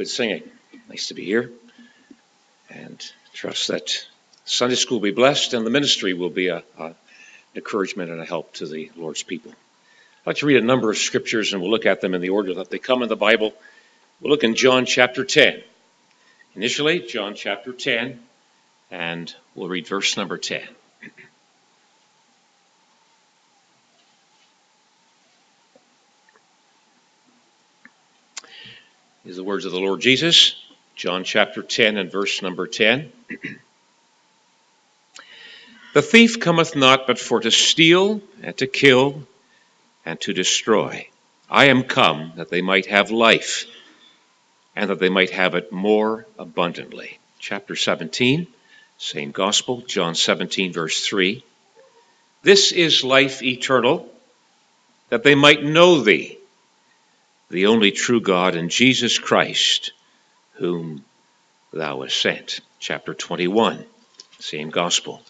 Good singing. Nice to be here. And trust that Sunday school will be blessed and the ministry will be an encouragement and a help to the Lord's people. I'd like to read a number of scriptures and we'll look at them in the order that they come in the Bible. We'll look in John chapter 10. Initially, John chapter 10, and we'll read verse number 10. These are the words of the Lord Jesus, John chapter 10 and verse number 10. The thief cometh not but for to steal and to kill and to destroy. I am come that they might have life and that they might have it more abundantly. Chapter 17, same gospel, John 17 verse 3. This is life eternal, that they might know thee, the only true God, and Jesus Christ, whom thou hast sent. Chapter 21, same gospel.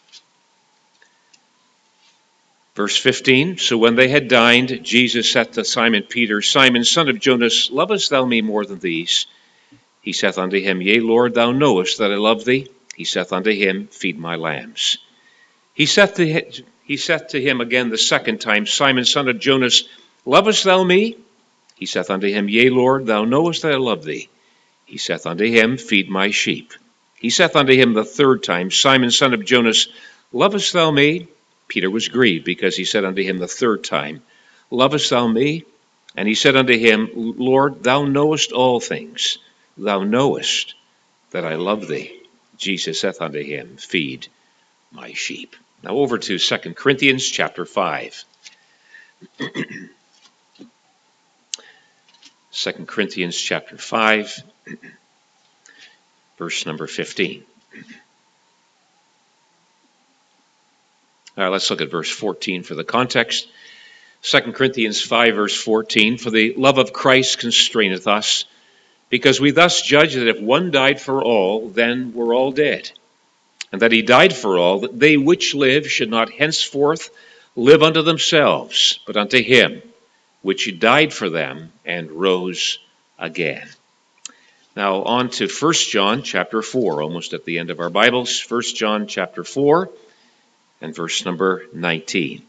Verse 15, so when they had dined, Jesus saith to Simon Peter, Simon, son of Jonas, lovest thou me more than these? He saith unto him, Yea, Lord, thou knowest that I love thee. He saith unto him, Feed my lambs. He saith to him again the second time, Simon, son of Jonas, lovest thou me? He saith unto him, Yea, Lord, thou knowest that I love thee. He saith unto him, Feed my sheep. He saith unto him the third time, Simon, son of Jonas, lovest thou me? Peter was grieved, because he said unto him the third time, Lovest thou me? And he said unto him, Lord, thou knowest all things. Thou knowest that I love thee. Jesus saith unto him, Feed my sheep. Now over to 2 Corinthians chapter 5. 2 Corinthians chapter 5, verse number 15. All right, let's look at verse 14 for the context. 2 Corinthians 5, verse 14, For the love of Christ constraineth us, because we thus judge that if one died for all, then we're all dead. And that he died for all, that they which live should not henceforth live unto themselves, but unto him which died for them and rose again. Now on to 1 John chapter 4, almost at the end of our Bibles. 1 John chapter 4 and verse number 19.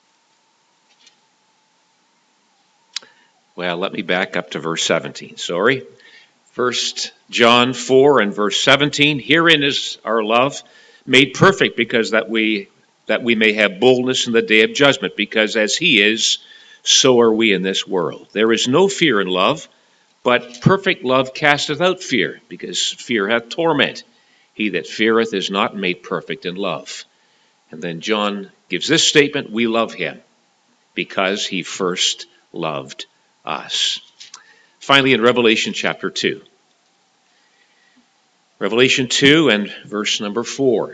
Well, let me back up to verse 17. Sorry. 1 John 4 and verse 17. Herein is our love made perfect, because that we may have boldness in the day of judgment, because as he is, so are we in this world. There is no fear in love, but perfect love casteth out fear, because fear hath torment. He that feareth is not made perfect in love. And then John gives this statement, we love him because he first loved us. Finally, in Revelation chapter 2. Revelation 2 and verse number 4.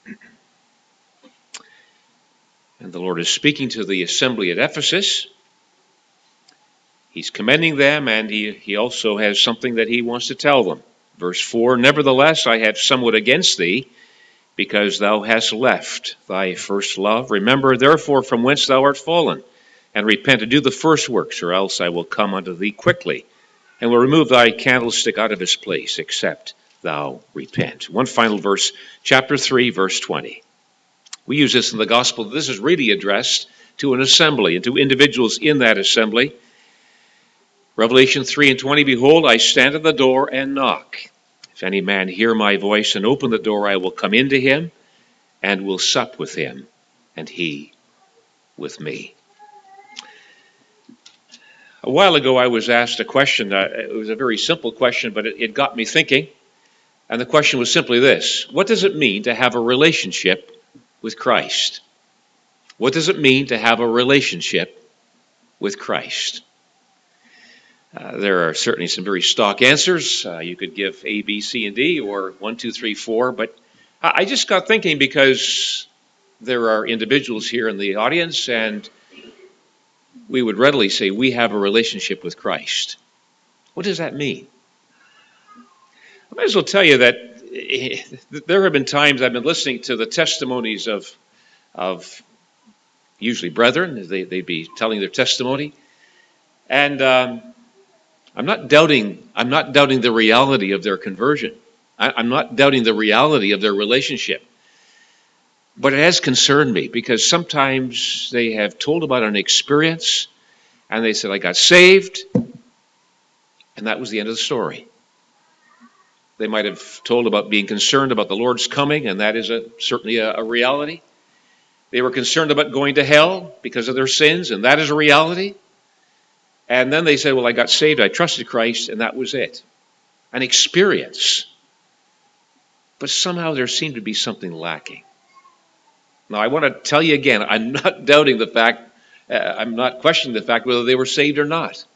And the Lord is speaking to the assembly at Ephesus. He's commending them, and he also has something that he wants to tell them. Verse 4, Nevertheless, I have somewhat against thee, because thou hast left thy first love. Remember, therefore, from whence thou art fallen, and repent and do the first works, or else I will come unto thee quickly, and will remove thy candlestick out of his place, except thou repent. One final verse, chapter 3, verse 20. We use this in the gospel. This is really addressed to an assembly and to individuals in that assembly. Revelation 3 and 20, Behold, I stand at the door and knock. If any man hear my voice and open the door, I will come into him and will sup with him, and he with me. A while ago, I was asked a question. It was a very simple question, but it got me thinking. And the question was simply this. What does it mean to have a relationship with Christ? What does it mean to have a relationship with Christ? There are certainly some very stock answers. You could give A, B, C, and D, or 1, 2, 3, 4. But I just got thinking, because there are individuals here in the audience, and we would readily say we have a relationship with Christ. What does that mean? I might as well tell you that there have been times I've been listening to the testimonies of usually brethren. They'd be telling their testimony. And I'm not doubting the reality of their conversion. I'm not doubting the reality of their relationship. But it has concerned me because sometimes they have told about an experience and they said, I got saved, and that was the end of the story. They might have told about being concerned about the Lord's coming, and that is certainly a reality. They were concerned about going to hell because of their sins, and that is a reality. And then they said, well, I got saved, I trusted Christ, and that was it. An experience. But somehow there seemed to be something lacking. Now, I want to tell you again, I'm not doubting the fact, I'm not questioning the fact whether they were saved or not.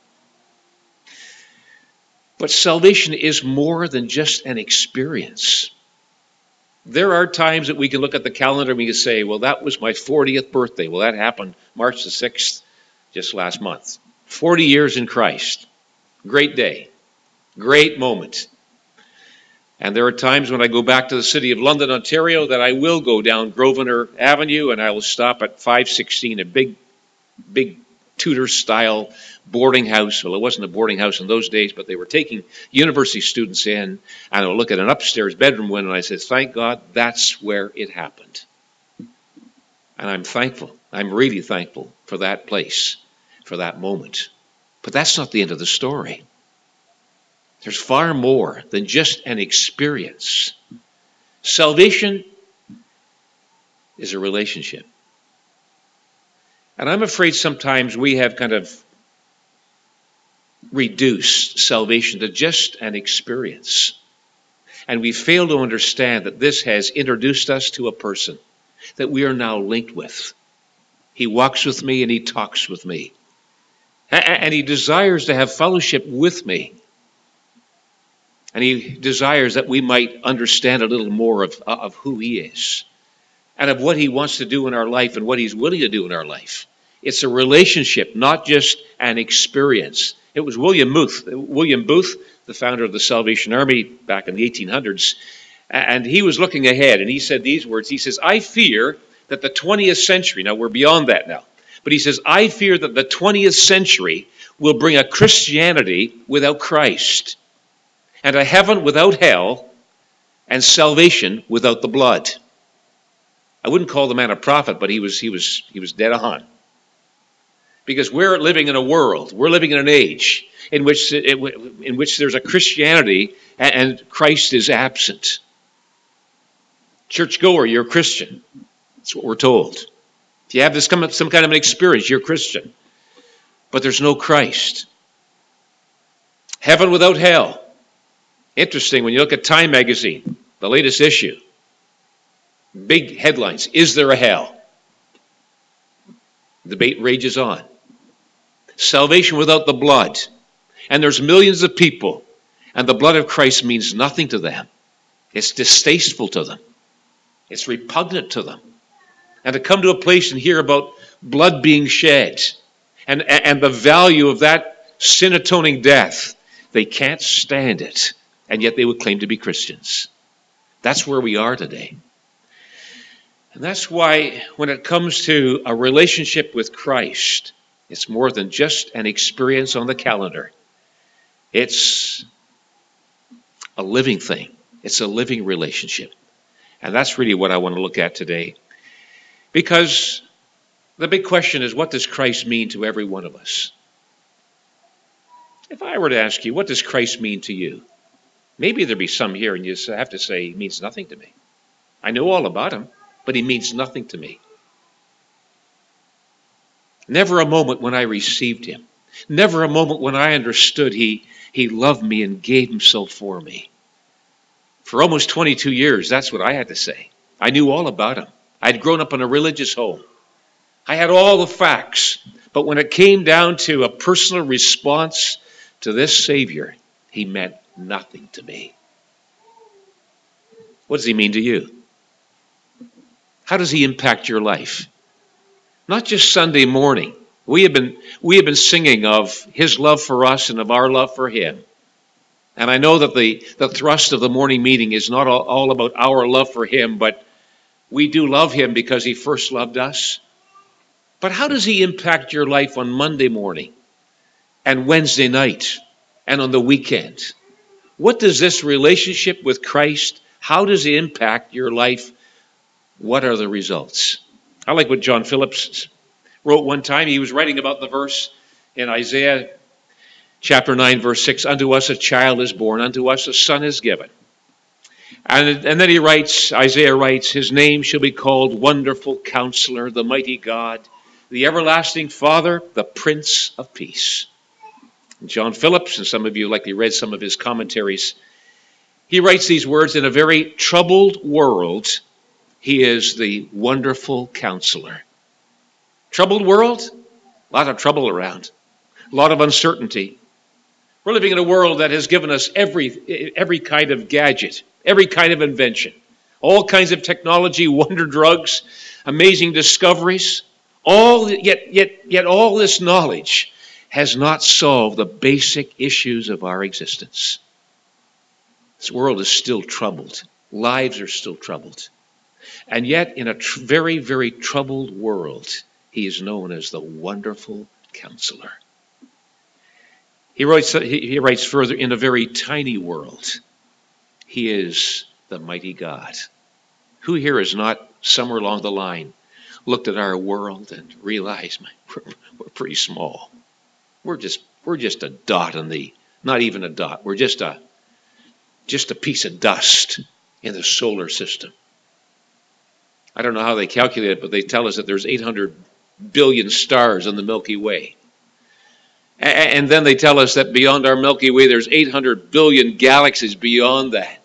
But salvation is more than just an experience. There are times that we can look at the calendar and we can say, well, that was my 40th birthday. Well, that happened March the 6th, just last month. 40 years in Christ. Great day. Great moment. And there are times when I go back to the city of London, Ontario, that I will go down Grosvenor Avenue and I will stop at 516, a big Tudor-style boarding house. Well, it wasn't a boarding house in those days, but they were taking university students in. And I would look at an upstairs bedroom window and I said, thank God that's where it happened. And I'm thankful. I'm really thankful for that place, for that moment. But that's not the end of the story. There's far more than just an experience. Salvation is a relationship. And I'm afraid sometimes we have kind of reduced salvation to just an experience. And we fail to understand that this has introduced us to a person that we are now linked with. He walks with me and he talks with me. And he desires to have fellowship with me. And he desires that we might understand a little more of who he is and of what he wants to do in our life and what he's willing to do in our life. It's a relationship, not just an experience. It was William Booth, the founder of the Salvation Army back in the 1800s, and he was looking ahead, and he said these words. He says, I fear that the 20th century, now we're beyond that now, but he says, I fear that the 20th century will bring a Christianity without Christ, and a heaven without hell, and salvation without the blood. I wouldn't call the man a prophet, but he was dead on. Because we're living in a world, we're living in an age in which there's a Christianity and Christ is absent. Churchgoer, you're a Christian. That's what we're told. If you have some kind of an experience, you're a Christian. But there's no Christ. Heaven without hell. Interesting, when you look at Time magazine, the latest issue, big headlines, is there a hell? The debate rages on. Salvation without the blood. And there's millions of people, and the blood of Christ means nothing to them. It's distasteful to them. It's repugnant to them. And to come to a place and hear about blood being shed and the value of that sin-atoning death, they can't stand it. And yet they would claim to be Christians. That's where we are today. And that's why when it comes to a relationship with Christ, it's more than just an experience on the calendar. It's a living thing. It's a living relationship. And that's really what I want to look at today. Because the big question is, what does Christ mean to every one of us? If I were to ask you, what does Christ mean to you? Maybe there'd be some here and you have to say, he means nothing to me. I know all about him, but he means nothing to me. Never a moment when I received him. Never a moment when I understood he loved me and gave himself for me. For almost 22 years, that's what I had to say. I knew all about him. I'd grown up in a religious home. I had all the facts. But when it came down to a personal response to this Savior, he meant nothing to me. What does he mean to you? How does he impact your life? Not just Sunday morning. We have been singing of his love for us and of our love for him. And I know that the thrust of the morning meeting is not all about our love for him, but we do love him because he first loved us. But how does he impact your life on Monday morning and Wednesday night and on the weekend. What does this relationship with Christ, how does it impact your life? What are the results? I like what John Phillips wrote one time. He was writing about the verse in Isaiah chapter 9, verse 6, unto us a child is born, unto us a son is given. And then he writes, Isaiah writes, his name shall be called Wonderful Counselor, the Mighty God, the Everlasting Father, the Prince of Peace. John Phillips, and some of you likely read some of his commentaries, he writes these words, in a very troubled world, he is the Wonderful Counselor. Troubled world? A lot of trouble around. A lot of uncertainty. We're living in a world that has given us every kind of gadget, every kind of invention, all kinds of technology, wonder drugs, amazing discoveries. Yet all this knowledge has not solved the basic issues of our existence. This world is still troubled. Lives are still troubled. And yet, in a very, very troubled world, he is known as the Wonderful Counselor. He writes further, in a very tiny world, he is the Mighty God. Who here has not, somewhere along the line, looked at our world and realized we're pretty small. We're just a dot on the, not even a dot, we're just a piece of dust in the solar system. I don't know how they calculate it, but they tell us that there's 800 billion stars in the Milky Way. And then they tell us that beyond our Milky Way, there's 800 billion galaxies beyond that.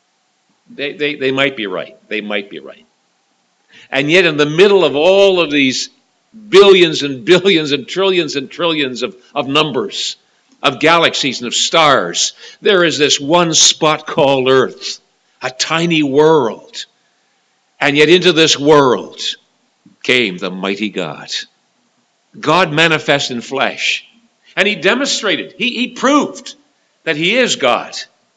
They might be right. They might be right. And yet in the middle of all of these billions and billions and trillions of numbers, of galaxies and of stars, there is this one spot called Earth, a tiny world. And yet into this world came the mighty God. God manifest in flesh. And he demonstrated, he proved that he is God.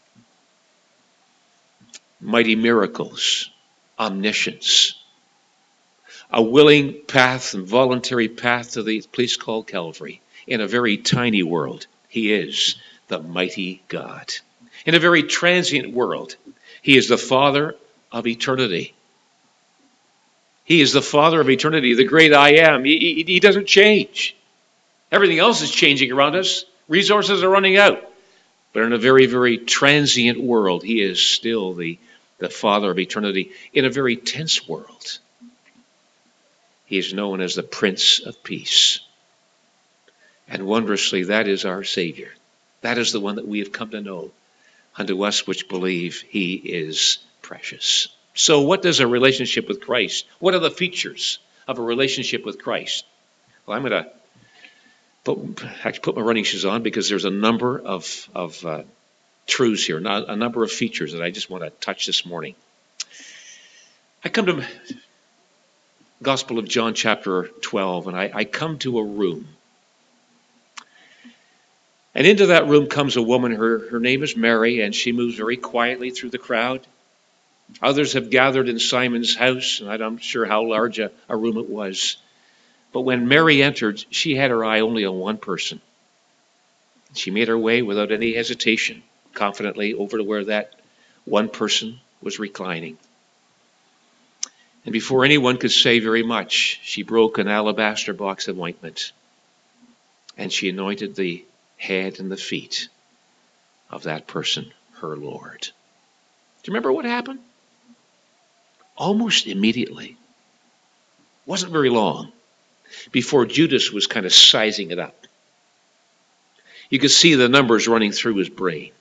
Mighty miracles, omniscience, a willing path and voluntary path to the place called Calvary. In a very tiny world, he is the mighty God. In a very transient world, he is the Father of eternity. He is the Father of eternity, the great I am. He doesn't change. Everything else is changing around us. Resources are running out. But in a very, very transient world, he is still the Father of eternity. In a very tense world, he is known as the Prince of Peace. And wondrously, that is our Savior. That is the one that we have come to know. Unto us which believe, he is precious. So what does a relationship with Christ? What are the features of a relationship with Christ? Well, I'm going to put my running shoes on because there's a number of truths here, a number of features that I just want to touch this morning. I come to Gospel of John chapter 12, and I come to a room. And into that room comes a woman, her name is Mary, and she moves very quietly through the crowd. Others have gathered in Simon's house, and I'm not sure how large a room it was. But when Mary entered, she had her eye only on one person. She made her way without any hesitation, confidently over to where that one person was reclining. And before anyone could say very much, she broke an alabaster box of ointment, and she anointed the head and the feet of that person, her Lord. Do you remember what happened? Almost immediately. Wasn't very long before Judas was kind of sizing it up. You could see the numbers running through his brain.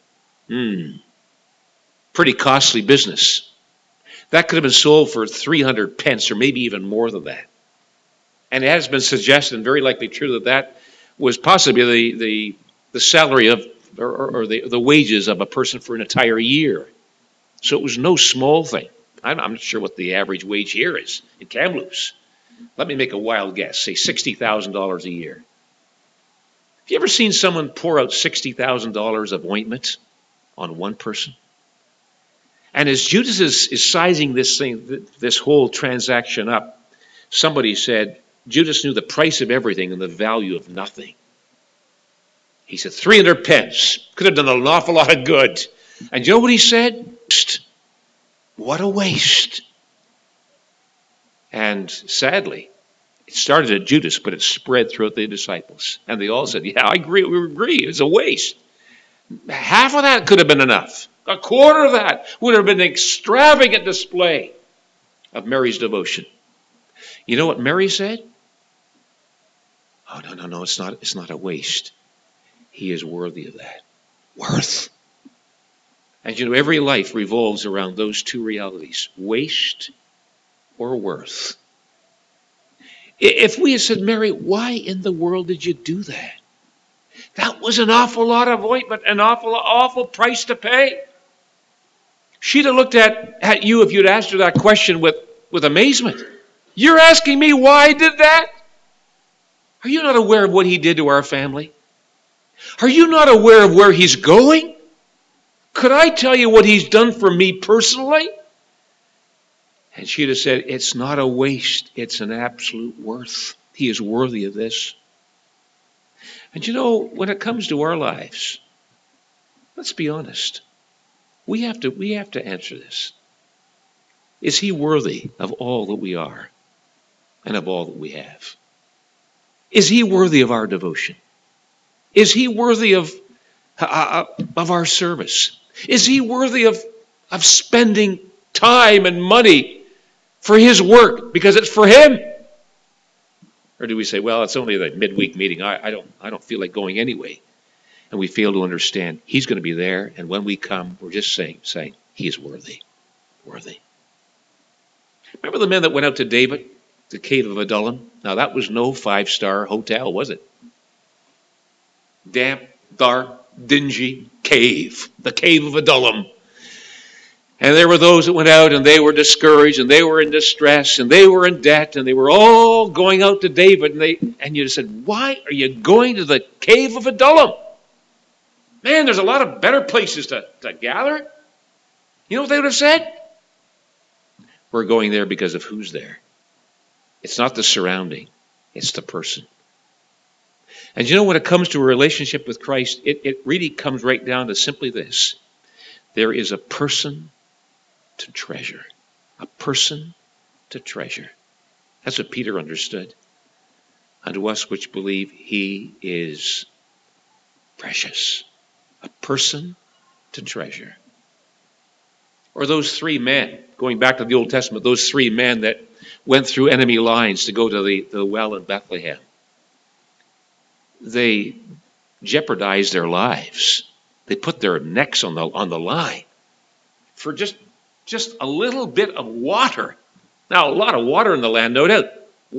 Pretty costly business. That could have been sold for 300 pence or maybe even more than that. And it has been suggested, and very likely true, that was possibly the salary of, or the wages of a person for an entire year. So it was no small thing. I'm not sure what the average wage here is in Kamloops. Let me make a wild guess, say $60,000 a year. Have you ever seen someone pour out $60,000 of ointment on one person? And as Judas is sizing this whole transaction up, somebody said Judas knew the price of everything and the value of nothing. He said, 300 pence. Could have done an awful lot of good. And you know what he said? What a waste. And sadly, it started at Judas, but it spread throughout the disciples. And they all said, yeah, I agree. We agree. It's a waste. Half of that could have been enough. A quarter of that would have been an extravagant display of Mary's devotion. You know what Mary said? Oh, no, it's not a waste. He is worthy of that. Worth. And you know, every life revolves around those two realities, waste or worth. If we had said, Mary, why in the world did you do that? That was an awful lot of ointment, an awful price to pay. She'd have looked at you if you'd asked her that question with amazement. You're asking me why I did that? Are you not aware of what he did to our family? Are you not aware of where he's going? Could I tell you what he's done for me personally? And she'd have said, it's not a waste, it's an absolute worth. He is worthy of this. And you know, when it comes to our lives, let's be honest. We have to answer this. Is he worthy of all that we are and of all that we have? Is he worthy of our devotion? Is he worthy of our service? Is he worthy of spending time and money for his work because it's for him? Or do we say, well, it's only the midweek meeting. I don't feel like going anyway. And we fail to understand he's going to be there. And when we come, we're just saying he is worthy. Worthy. Remember the men that went out to David, the cave of Adullam? Now that was no 5-star hotel, was it? Damp, dark, dingy cave. The cave of Adullam. And there were those that went out and they were discouraged and they were in distress and they were in debt and they were all going out to David. And you said, why are you going to the cave of Adullam? Man, there's a lot of better places to gather. You know what they would have said? We're going there because of who's there. It's not the surrounding. It's the person. And you know, when it comes to a relationship with Christ, it really comes right down to simply this. There is a person to treasure. A person to treasure. That's what Peter understood. Unto us which believe, he is precious. A person to treasure. Or those 3 men, going back to the Old Testament, those 3 men that went through enemy lines to go to the well in Bethlehem. They jeopardized their lives. They put their necks on the line for just a little bit of water. Now, a lot of water in the land, no doubt.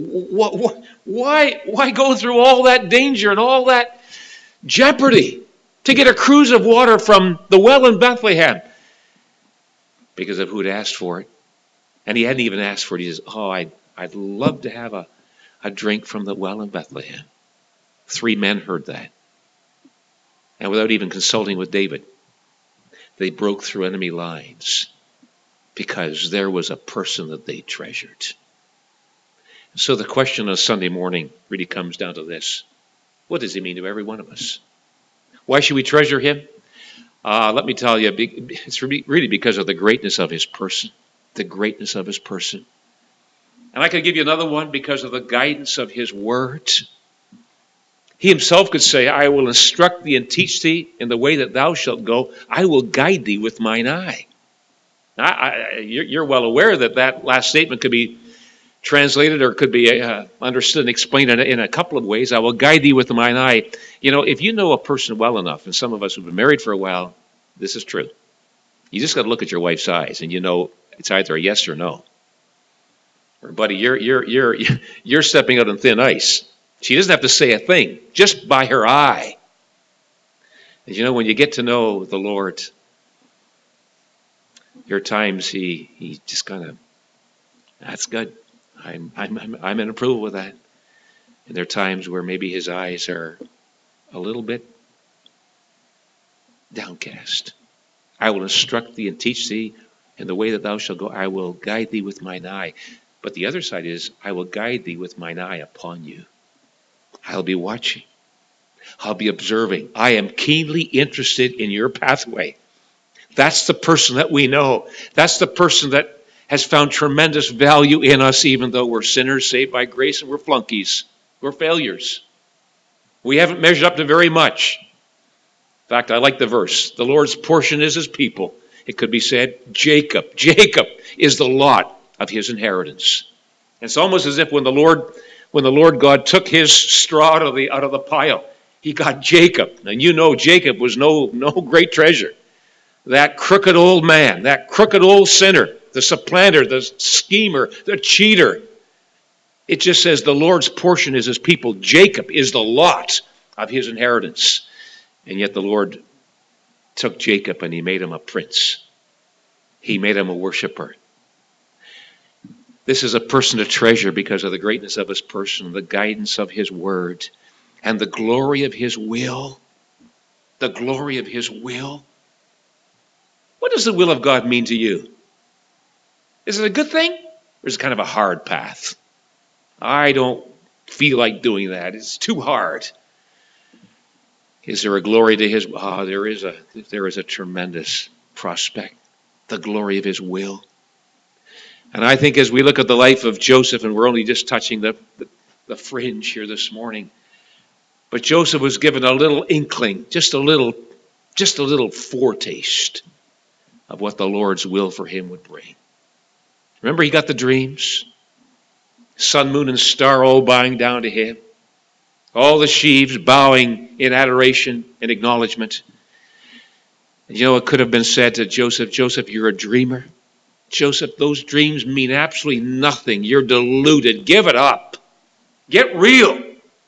Why go through all that danger and all that jeopardy to get a cruse of water from the well in Bethlehem? Because of who'd asked for it. And he hadn't even asked for it. He says, oh, I'd love to have a drink from the well in Bethlehem. 3 men heard that. And without even consulting with David, they broke through enemy lines because there was a person that they treasured. So the question on Sunday morning really comes down to this. What does he mean to every one of us? Why should we treasure him? Let me tell you, it's really because of the greatness of his person. The greatness of his person. And I could give you another one because of the guidance of his word. He himself could say, I will instruct thee and teach thee in the way that thou shalt go. I will guide thee with mine eye. You're well aware that last statement could be translated or could be understood and explained in a couple of ways. I will guide thee with mine eye. You know, if you know a person well enough, and some of us who've been married for a while, this is true. You just got to look at your wife's eyes, and you know it's either a yes or no. Or, buddy, you're stepping out on thin ice. She doesn't have to say a thing, just by her eye. And you know, when you get to know the Lord, there are times he just kind of, that's good. I'm in approval with that. And there are times where maybe his eyes are a little bit downcast. I will instruct thee and teach thee in the way that thou shalt go. I will guide thee with mine eye. But the other side is, I will guide thee with mine eye upon you. I'll be watching. I'll be observing. I am keenly interested in your pathway. That's the person that we know. That's the person that has found tremendous value in us, even though we're sinners saved by grace and we're flunkies. We're failures. We haven't measured up to very much. In fact, I like the verse. The Lord's portion is his people. It could be said, Jacob is the lot of his inheritance. It's almost as if when the Lord God took his straw out of the pile, he got Jacob. And you know Jacob was no great treasure. That crooked old man, that crooked old sinner, the supplanter, the schemer, the cheater. It just says the Lord's portion is his people. Jacob is the lot of his inheritance. And yet the Lord took Jacob and he made him a prince. He made him a worshiper. This is a person to treasure because of the greatness of his person, the guidance of his word, and the glory of his will. The glory of his will. What does the will of God mean to you? Is it a good thing? Or is it kind of a hard path? I don't feel like doing that. It's too hard. Is there a glory to his? There is a tremendous prospect. The glory of his will. And I think as we look at the life of Joseph, and we're only just touching the fringe here this morning, but Joseph was given a little inkling, just a little foretaste of what the Lord's will for him would bring. Remember, he got the dreams. Sun, moon, and star all bowing down to him. All the sheaves bowing in adoration and acknowledgement. And you know, it could have been said to Joseph, Joseph, you're a dreamer. Joseph, those dreams mean absolutely nothing. You're deluded. Give it up. Get real.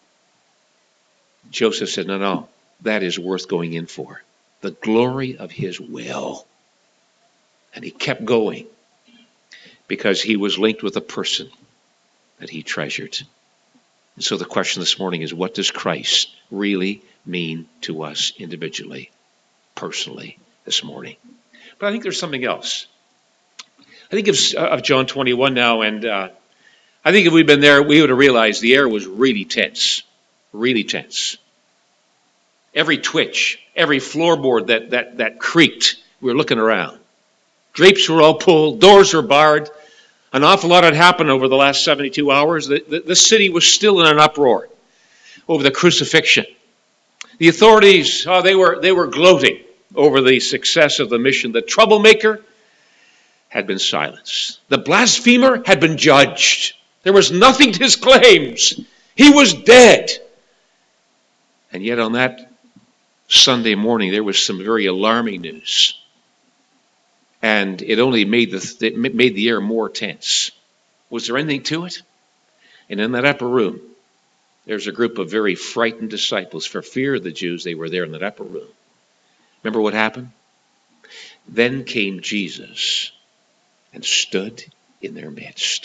Joseph said, no, that is worth going in for. The glory of his will. And he kept going because he was linked with a person that he treasured. And so the question this morning is, what does Christ really mean to us individually, personally, this morning? But I think there's something else. I think of John 21 now, and I think if we'd been there, we would have realized the air was really tense, really tense. Every twitch, every floorboard that creaked, we were looking around. Drapes were all pulled, doors were barred. An awful lot had happened over the last 72 hours. The city was still in an uproar over the crucifixion. The authorities, they were gloating over the success of the mission. The troublemaker had been silenced. The blasphemer had been judged. There was nothing to his claims. He was dead. And yet on that Sunday morning, there was some very alarming news. And it only made the air more tense. Was there anything to it? And in that upper room, there's a group of very frightened disciples. For fear of the Jews, they were there in that upper room. Remember what happened? Then came Jesus and stood in their midst.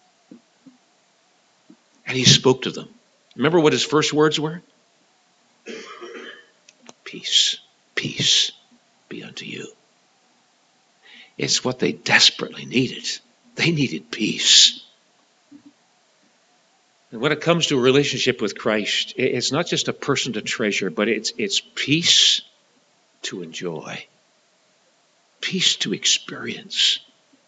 And he spoke to them. Remember what his first words were? Peace, peace be unto you. It's what they desperately needed. They needed peace. And when it comes to a relationship with Christ, it's not just a person to treasure, but it's peace to enjoy. Peace to experience.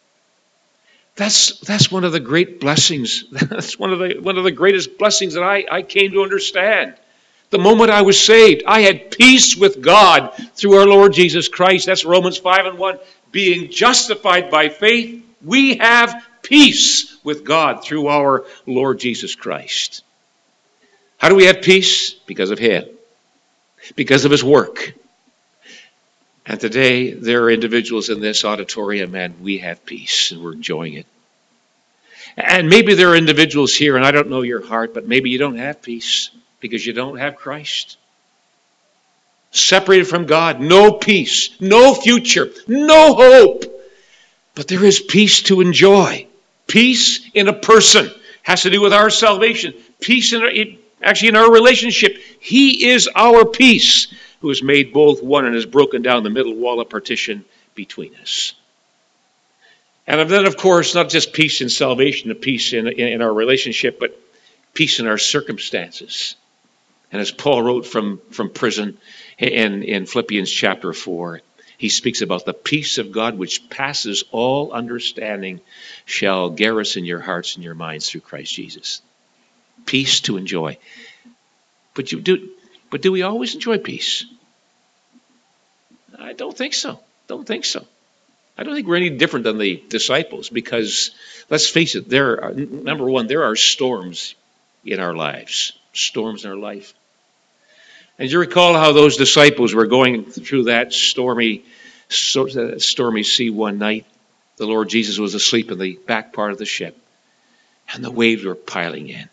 That's one of the great blessings. That's one of the greatest blessings that I came to understand. The moment I was saved, I had peace with God through our Lord Jesus Christ. That's Romans 5:1. Being justified by faith, we have peace with God through our Lord Jesus Christ. How do we have peace? Because of him. Because of his work. And today, there are individuals in this auditorium, and we have peace, and we're enjoying it. And maybe there are individuals here, and I don't know your heart, but maybe you don't have peace because you don't have Christ. Separated from God, no peace, no future, no hope. But there is peace to enjoy. Peace in a person has to do with our salvation. Peace in our relationship. He is our peace, who has made both one and has broken down the middle wall of partition between us. And then, of course, not just peace in salvation, a peace in our relationship, but peace in our circumstances. And as Paul wrote from prison in Philippians chapter 4, he speaks about the peace of God which passes all understanding shall garrison your hearts and your minds through Christ Jesus. Peace to enjoy. But do we always enjoy peace? I don't think so. I don't think we're any different than the disciples, because let's face it, number one, there are storms in our lives. Storms in our life. And you recall how those disciples were going through that stormy sea one night. The Lord Jesus was asleep in the back part of the ship, and the waves were piling in.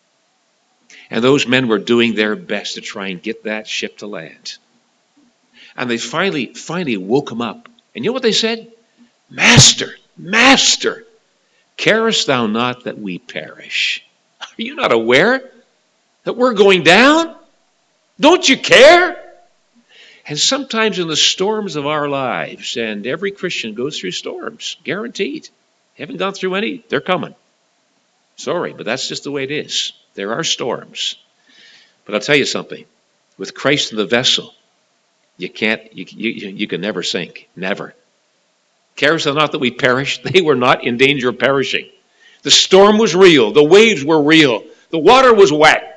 And those men were doing their best to try and get that ship to land. And they finally woke him up. And you know what they said? Master, Master, carest thou not that we perish? Are you not aware that we're going down? Don't you care? And sometimes in the storms of our lives, and every Christian goes through storms, guaranteed. Haven't gone through any, they're coming. Sorry, but that's just the way it is. There are storms. But I'll tell you something. With Christ in the vessel, you can never sink. Never. Carest thou not that we perish? They were not in danger of perishing. The storm was real. The waves were real. The water was wet.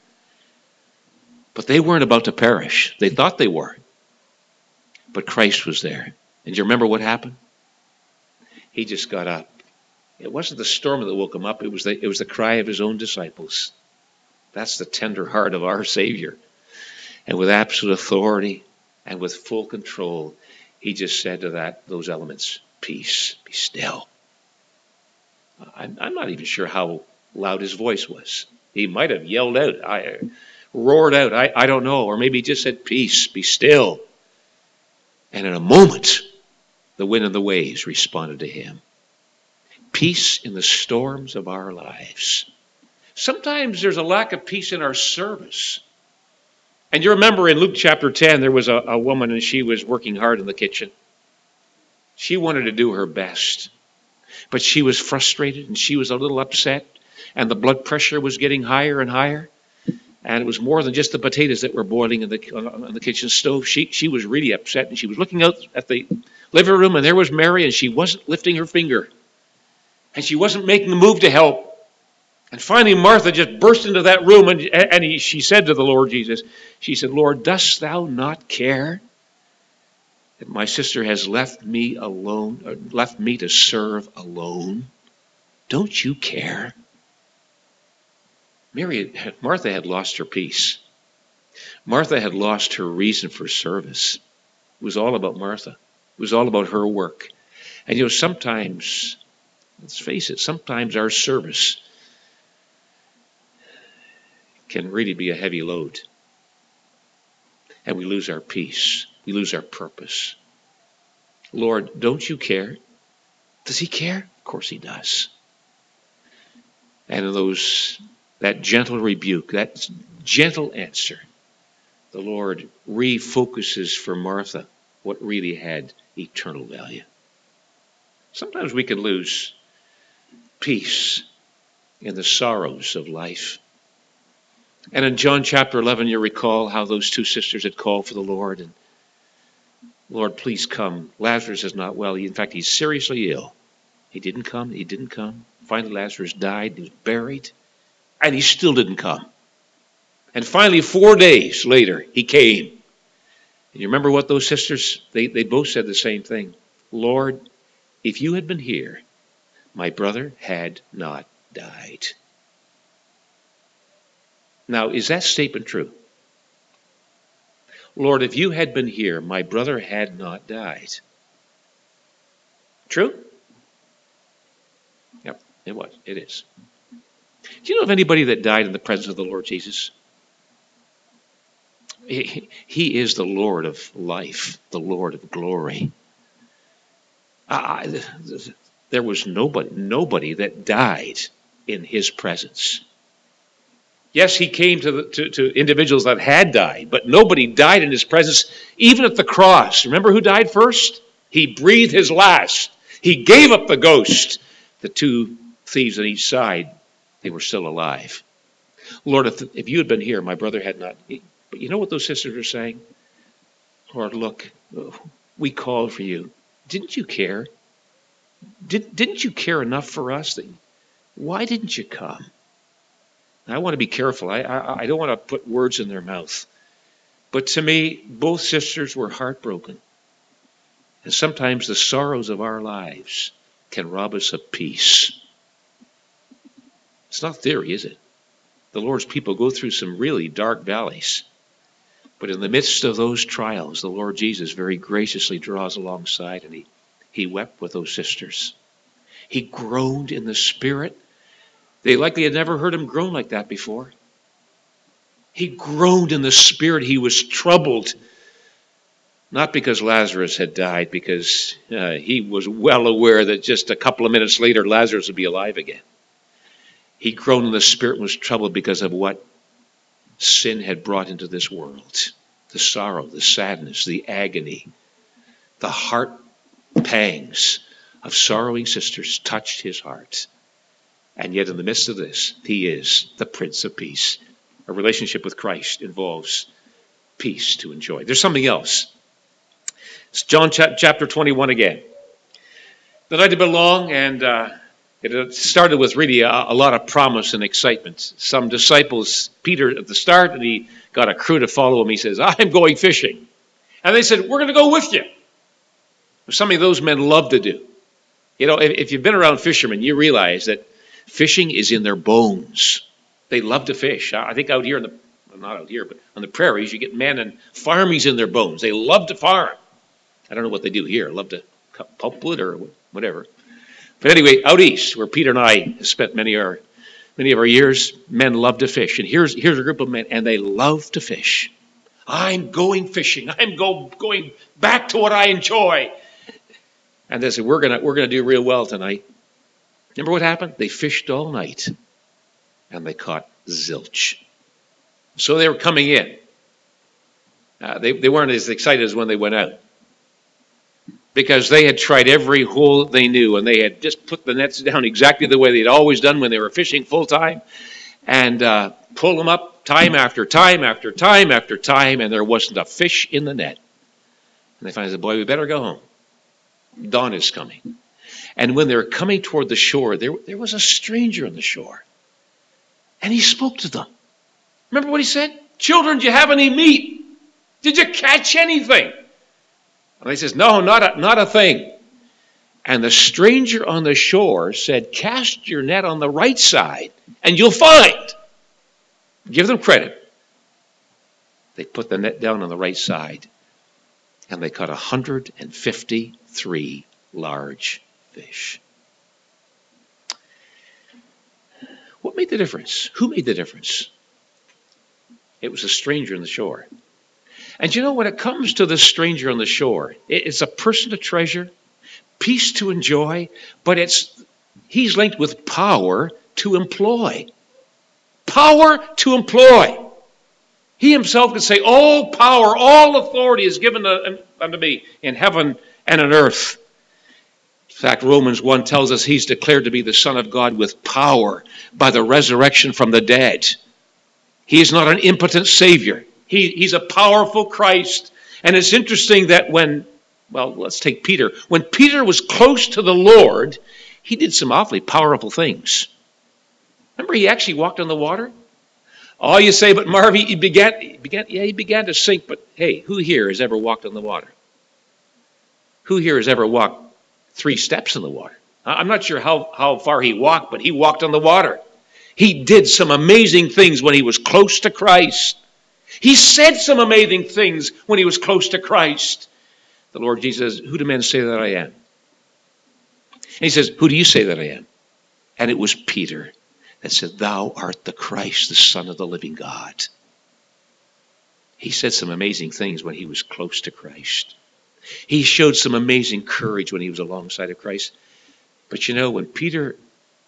But they weren't about to perish. They thought they were. But Christ was there. And you remember what happened? He just got up. It wasn't the storm that woke him up. It was the cry of his own disciples. That's the tender heart of our Savior. And with absolute authority and with full control, he just said to those elements, peace, be still. I'm not even sure how loud his voice was. He might have yelled out, roared out, I don't know. Or maybe he just said, peace, be still. And in a moment, the wind and the waves responded to him. Peace in the storms of our lives. Sometimes there's a lack of peace in our service. And you remember in Luke chapter 10, there was a woman, and she was working hard in the kitchen. She wanted to do her best, but she was frustrated and she was a little upset, and the blood pressure was getting higher and higher. And it was more than just the potatoes that were boiling on the kitchen stove. She was really upset, and she was looking out at the living room, and there was Mary, and she wasn't lifting her finger. And she wasn't making the move to help. And finally, Martha just burst into that room, and she said to the Lord Jesus, she said, Lord, dost thou not care that my sister has left me alone, or left me to serve alone? Don't you care? Martha had lost her peace. Martha had lost her reason for service. It was all about Martha. It was all about her work. And sometimes, let's face it, sometimes our service can really be a heavy load. And we lose our peace. We lose our purpose. Lord, don't you care? Does he care? Of course he does. And in that gentle rebuke, that gentle answer, the Lord refocuses for Martha what really had eternal value. Sometimes we can lose peace in the sorrows of life. And in John chapter 11, you recall how those two sisters had called for the Lord, and Lord, please come. Lazarus is not well. In fact, he's seriously ill. He didn't come. Finally, Lazarus died. He was buried. And he still didn't come. And finally, 4 days later, he came. And you remember what those sisters, they both said the same thing. Lord, if you had been here, my brother had not died. Now, is that statement true? Lord, if you had been here, my brother had not died. True? Yep, it is. Do you know of anybody that died in the presence of the Lord Jesus? He is the Lord of life, the Lord of glory. There was nobody that died in his presence. Yes, he came to individuals that had died, but nobody died in his presence, even at the cross. Remember who died first? He breathed his last. He gave up the ghost. The two thieves on each side, they were still alive. Lord, if you had been here, my brother had not. But you know what those sisters are saying? Lord, look, we called for you. Didn't you care? Didn't you care enough for us? Why didn't you come? I want to be careful. I don't want to put words in their mouth. But to me, both sisters were heartbroken. And sometimes the sorrows of our lives can rob us of peace. It's not theory, is it? The Lord's people go through some really dark valleys. But in the midst of those trials, the Lord Jesus very graciously draws alongside, and he wept with those sisters. He groaned in the Spirit. They likely had never heard him groan like that before. He groaned in the Spirit. He was troubled. Not because Lazarus had died, because he was well aware that just a couple of minutes later, Lazarus would be alive again. He groaned in the Spirit and was troubled because of what sin had brought into this world. The sorrow, the sadness, the agony, the heart pangs of sorrowing sisters touched his heart. And yet in the midst of this, he is the Prince of Peace. A relationship with Christ involves peace to enjoy. There's something else. It's John chapter 21 again. The night had been long, and it started with really a lot of promise and excitement. Some disciples, Peter at the start, and he got a crew to follow him. He says, I'm going fishing. And they said, we're going to go with you. Something those men love to do. You know, if you've been around fishermen, you realize that fishing is in their bones. They love to fish. I think out here, not out here, but on the prairies, you get men and farming's in their bones. They love to farm. I don't know what they do here. Love to cut pulpwood or whatever. But anyway, out east, where Peter and I have spent many of our years, men love to fish. And here's a group of men, and they love to fish. I'm going fishing. I'm going back to what I enjoy. And they said, we're gonna do real well tonight. Remember what happened? They fished all night, and they caught zilch. So they were coming in. They weren't as excited as when they went out, because they had tried every hole they knew, and they had just put the nets down exactly the way they'd always done when they were fishing full time, and pulled them up time after time after time after time, and there wasn't a fish in the net. And they finally said, boy, we better go home. Dawn is coming. And when they were coming toward the shore, there was a stranger on the shore. And he spoke to them. Remember what he said? Children, do you have any meat? Did you catch anything? And he says, no, not a thing. And the stranger on the shore said, cast your net on the right side and you'll find. Give them credit. They put the net down on the right side and they caught 153 large fish. What made the difference? Who made the difference? It was a stranger on the shore. And you know, when it comes to the stranger on the shore, it's a person to treasure, peace to enjoy, but he's linked with power to employ. Power to employ. He himself could say, all power, all authority is given unto me in heaven and on earth. In fact, Romans 1 tells us he's declared to be the Son of God with power by the resurrection from the dead. He is not an impotent Savior. He's a powerful Christ. And it's interesting that let's take Peter. When Peter was close to the Lord, he did some awfully powerful things. Remember, he actually walked on the water? Oh, you say, but Marv, he began to sink. But hey, who here has ever walked on the water? Who here has ever walked 3 steps in the water? I'm not sure how far he walked, but he walked on the water. He did some amazing things when he was close to Christ. He said some amazing things when he was close to Christ. The Lord Jesus says, who do men say that I am? And he says, who do you say that I am? And it was Peter that said, thou art the Christ, the Son of the living God. He said some amazing things when he was close to Christ. He showed some amazing courage when he was alongside of Christ. But you know, when Peter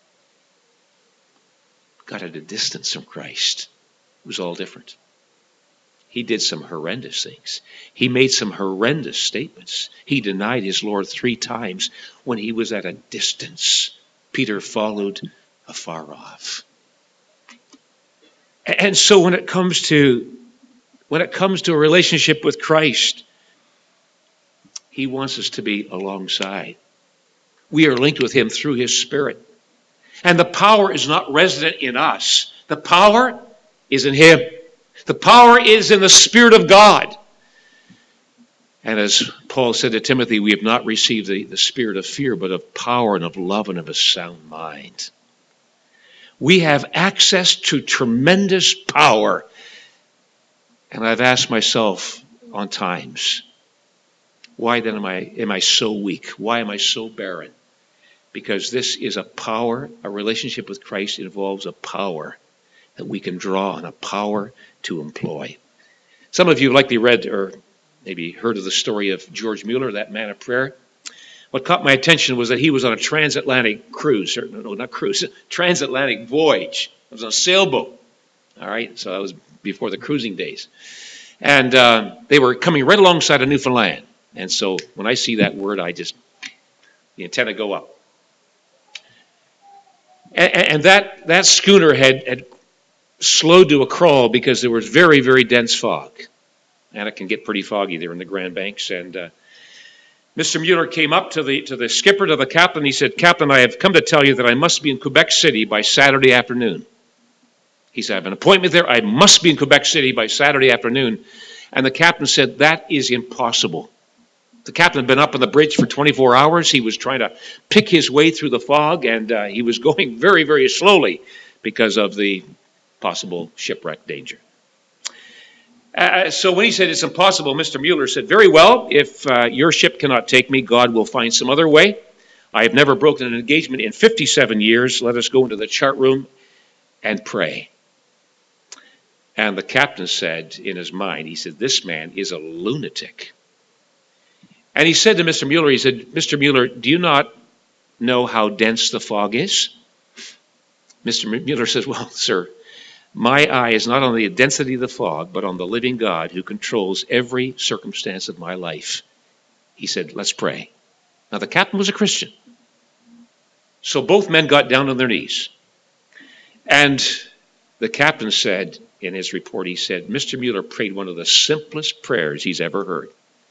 got at a distance from Christ, it was all different. He did some horrendous things. He made some horrendous statements. He denied his Lord 3 times when he was at a distance. Peter followed afar off. And so when it comes to a relationship with Christ, he wants us to be alongside. We are linked with him through his Spirit. And the power is not resident in us. The power is in him. The power is in the Spirit of God. And as Paul said to Timothy, we have not received the spirit of fear, but of power and of love and of a sound mind. We have access to tremendous power. And I've asked myself on times, why then am I so weak? Why am I so barren? Because this is a power, a relationship with Christ involves a power that we can draw on, a power to employ. Some of you have likely read or maybe heard of the story of George Mueller, that man of prayer. What caught my attention was that he was on a transatlantic cruise, transatlantic voyage. It was on a sailboat, all right? So that was before the cruising days. And they were coming right alongside of Newfoundland. And so when I see that word, the antenna go up. And that schooner had slowed to a crawl because there was very, very dense fog. And it can get pretty foggy there in the Grand Banks. And Mr. Mueller came up to the skipper, to the captain. He said, "Captain, I have come to tell you that I must be in Quebec City by Saturday afternoon." He said, "I have an appointment there. I must be in Quebec City by Saturday afternoon." And the captain said, "That is impossible." The captain had been up on the bridge for 24 hours. He was trying to pick his way through the fog, and he was going very, very slowly because of the possible shipwreck danger. So when he said it's impossible, Mr. Mueller said, "Very well, if your ship cannot take me, God will find some other way. I have never broken an engagement in 57 years. Let us go into the chart room and pray." And the captain said in his mind, he said, "This man is a lunatic." And he said to Mr. Mueller, he said, "Mr. Mueller, do you not know how dense the fog is?" Mr. Mueller says, "Well, sir, my eye is not on the density of the fog, but on the living God who controls every circumstance of my life." He said, "Let's pray." Now, the captain was a Christian. So both men got down on their knees. And the captain said in his report, he said, Mr. Mueller prayed one of the simplest prayers he's ever heard.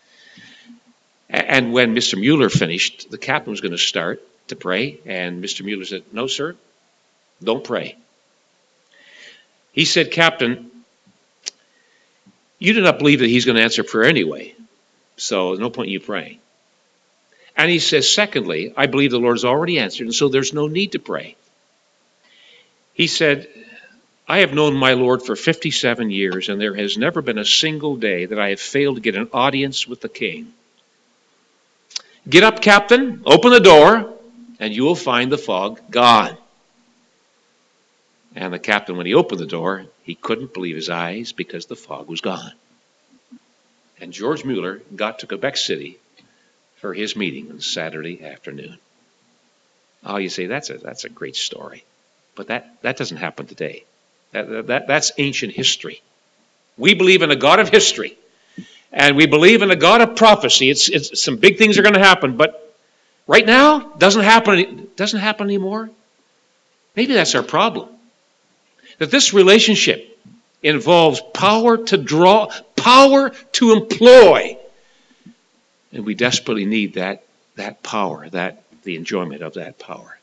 And when Mr. Mueller finished, the captain was going to start to pray. And Mr. Mueller said, "No, sir, don't pray." He said, "Captain, you do not believe that he's going to answer prayer anyway, so there's no point in you praying." And he says, "Secondly, I believe the Lord has already answered, and so there's no need to pray." He said, "I have known my Lord for 57 years, and there has never been a single day that I have failed to get an audience with the king. Get up, Captain, open the door, and you will find the fog gone." And the captain, when he opened the door, he couldn't believe his eyes because the fog was gone. And George Mueller got to Quebec City for his meeting on Saturday afternoon. Oh, you say, that's a great story. But that doesn't happen today. That's ancient history. We believe in a God of history. And we believe in a God of prophecy. It's some big things are going to happen. But right now, doesn't happen anymore. Maybe that's our problem. That this relationship involves power to draw, power to employ. And we desperately need that power, the enjoyment of that power.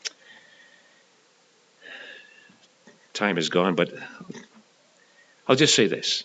Time is gone, but I'll just say this.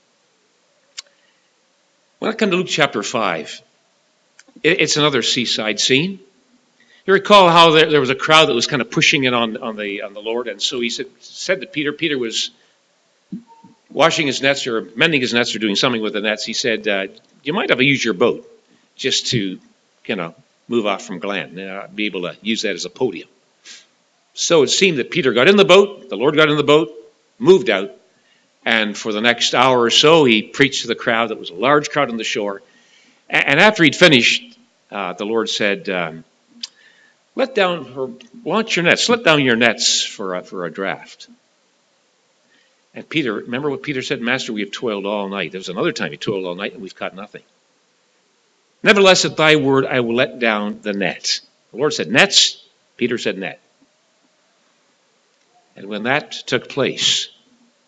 When I come to Luke chapter 5, it's another seaside scene. You recall how there was a crowd that was kind of pushing in on the Lord, and so he said to Peter, Peter was washing his nets or mending his nets or doing something with the nets. He said, "You might have to use your boat just to, move off from Glen, be able to use that as a podium." So it seemed that Peter got in the boat, the Lord got in the boat, moved out, and for the next hour or so, he preached to the crowd. That was a large crowd on the shore. And after he'd finished, the Lord said, launch your nets, let down your nets for a draft. And Peter, remember what Peter said? "Master, we have toiled all night." There was another time he toiled all night and we've caught nothing. "Nevertheless, at thy word, I will let down the net." The Lord said nets, Peter said net. And when that took place,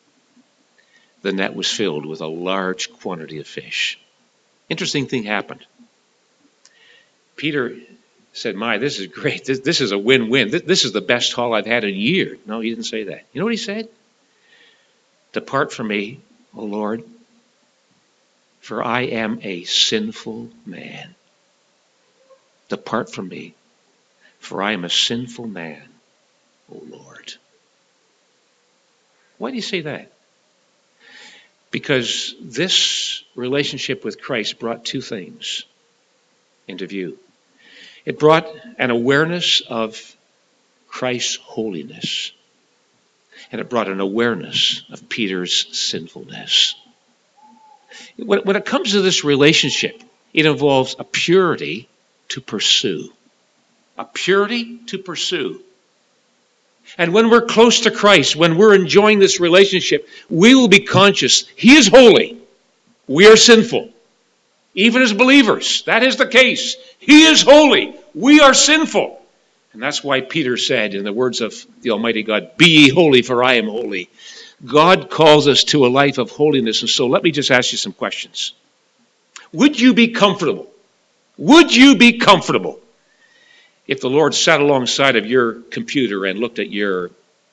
the net was filled with a large quantity of fish. Interesting thing happened. Peter said, my, this is great. This is a win-win. This is the best haul I've had in a year. No, he didn't say that. You know what he said? Depart from me, O Lord, for I am a sinful man. Depart from me, for I am a sinful man, O Lord. Why do you say that? Because this relationship with Christ brought two things into view. It brought an awareness of Christ's holiness, and it brought an awareness of Peter's sinfulness. When it comes to this relationship, it involves a purity to pursue. A purity to pursue. And when we're close to Christ, when we're enjoying this relationship, we will be conscious He is holy. We are sinful. Even as believers, that is the case. He is holy. We are sinful. And that's why Peter said, in the words of the Almighty God, be ye holy, for I am holy. God calls us to a life of holiness. And so let me just ask you some questions. Would you be comfortable? Would you be comfortable if the Lord sat alongside of your computer and looked at your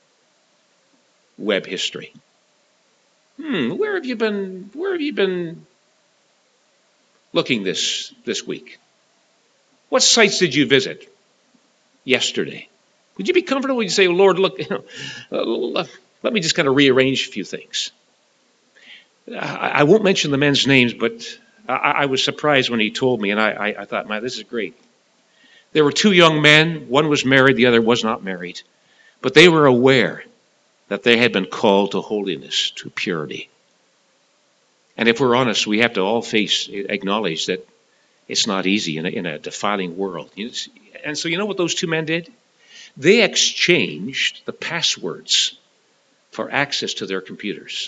web history? Where have you been looking this week? What sites did you visit yesterday? Would you be comfortable? You'd say, Lord, look, let me just kind of rearrange a few things. I won't mention the men's names, but I was surprised when he told me, and I thought, man, this is great. There were two young men. One was married, the other was not married. But they were aware that they had been called to holiness, to purity. And if we're honest, we have to all acknowledge that it's not easy in a defiling world. And so you know what those two men did? They exchanged the passwords for access to their computers,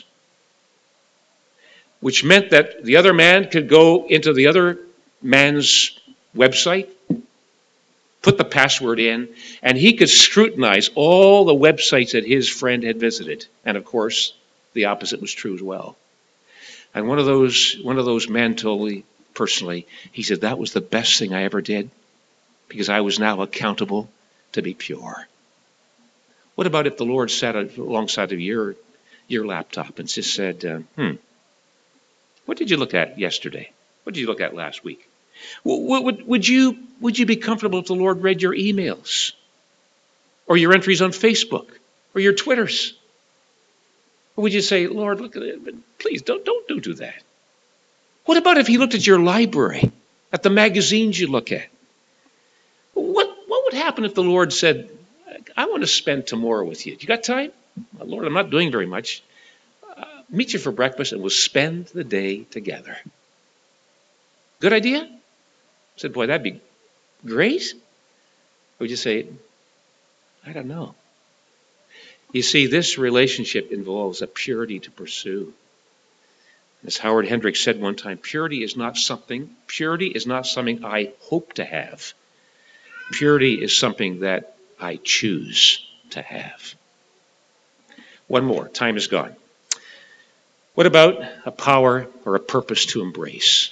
which meant that the other man could go into the other man's website, put the password in, and he could scrutinize all the websites that his friend had visited. And of course, the opposite was true as well. And one of those men told me personally, he said, that was the best thing I ever did, because I was now accountable to be pure. What about if the Lord sat alongside of your laptop and just said, what did you look at yesterday? What did you look at last week? Would you be comfortable if the Lord read your emails or your entries on Facebook or your Twitters? Or would you say, Lord, look at it, please don't do that? What about if He looked at your library, at the magazines you look at? What would happen if the Lord said, I want to spend tomorrow with you? You got time? Well, Lord, I'm not doing very much. Meet you for breakfast and we'll spend the day together. Good idea? I said, boy, that'd be great. Or would you say, I don't know. You see, this relationship involves a purity to pursue. As Howard Hendricks said one time, purity is not something I hope to have. Purity is something that I choose to have. One more. Time is gone. What about a power or a purpose to embrace?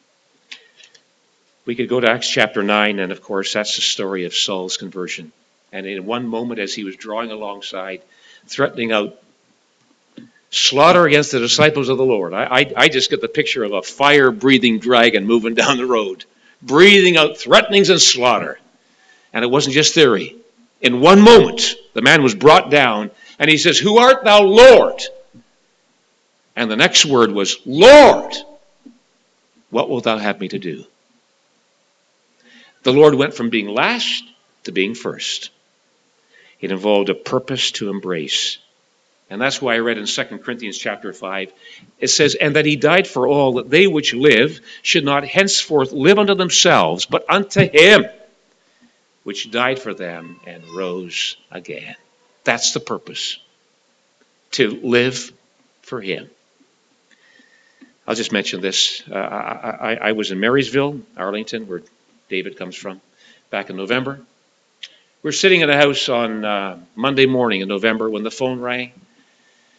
We could go to Acts chapter 9, and of course, that's the story of Saul's conversion. And in one moment, as he was drawing alongside, threatening out slaughter against the disciples of the Lord, I just get the picture of a fire-breathing dragon moving down the road, breathing out threatenings and slaughter. And it wasn't just theory. In one moment, the man was brought down, and he says, Who art thou, Lord? And the next word was, Lord, what wilt thou have me to do? The Lord went from being last to being first. It involved a purpose to embrace. And that's why I read in 2 Corinthians chapter 5, it says, And that He died for all, that they which live should not henceforth live unto themselves, but unto Him which died for them and rose again. That's the purpose, to live for Him. I'll just mention this. I was in Marysville, Arlington, where David comes from, back in November. We're sitting in a house on Monday morning in November when the phone rang.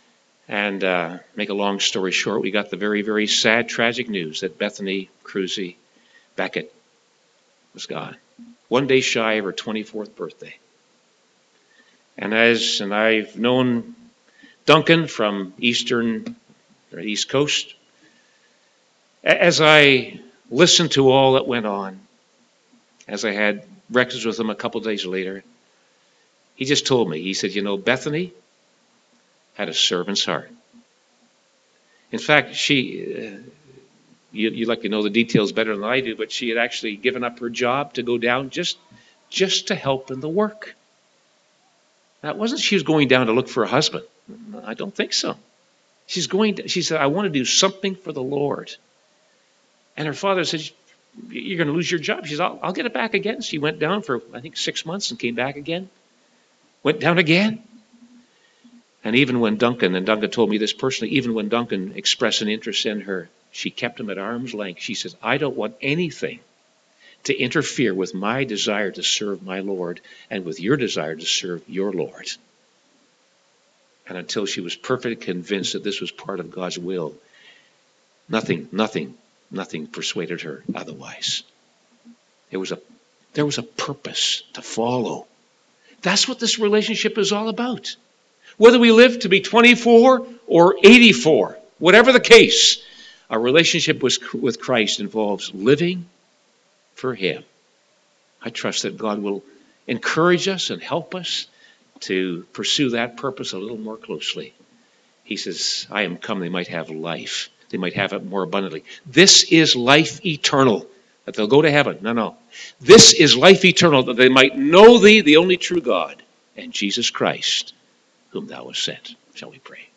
And make a long story short, we got the very, very sad, tragic news that Bethany Cruzy Beckett was gone. 1 day shy of her 24th birthday. And I've known Duncan from East Coast. As I listened to all that went on, as I had breakfast with him a couple days later, he just told me, he said, Bethany had a servant's heart. In fact, you like to know the details better than I do, but she had actually given up her job to go down just to help in the work. Now, it wasn't she was going down to look for a husband. I don't think so. She said, I want to do something for the Lord. And her father said, you're going to lose your job. She said, I'll get it back again. She went down for, I think, 6 months and came back again. Went down again. And even when Duncan told me this personally, even when Duncan expressed an interest in her, she kept him at arm's length. She says, I don't want anything to interfere with my desire to serve my Lord and with your desire to serve your Lord. And until she was perfectly convinced that this was part of God's will, nothing persuaded her otherwise. There was a purpose to follow. That's what this relationship is all about. Whether we live to be 24 or 84, whatever the case, our relationship with Christ involves living for Him. I trust that God will encourage us and help us to pursue that purpose a little more closely. He says, I am come they might have life. They might have it more abundantly. This is life eternal, that they'll go to heaven. No. This is life eternal, that they might know Thee, the only true God, and Jesus Christ, whom Thou hast sent. Shall we pray?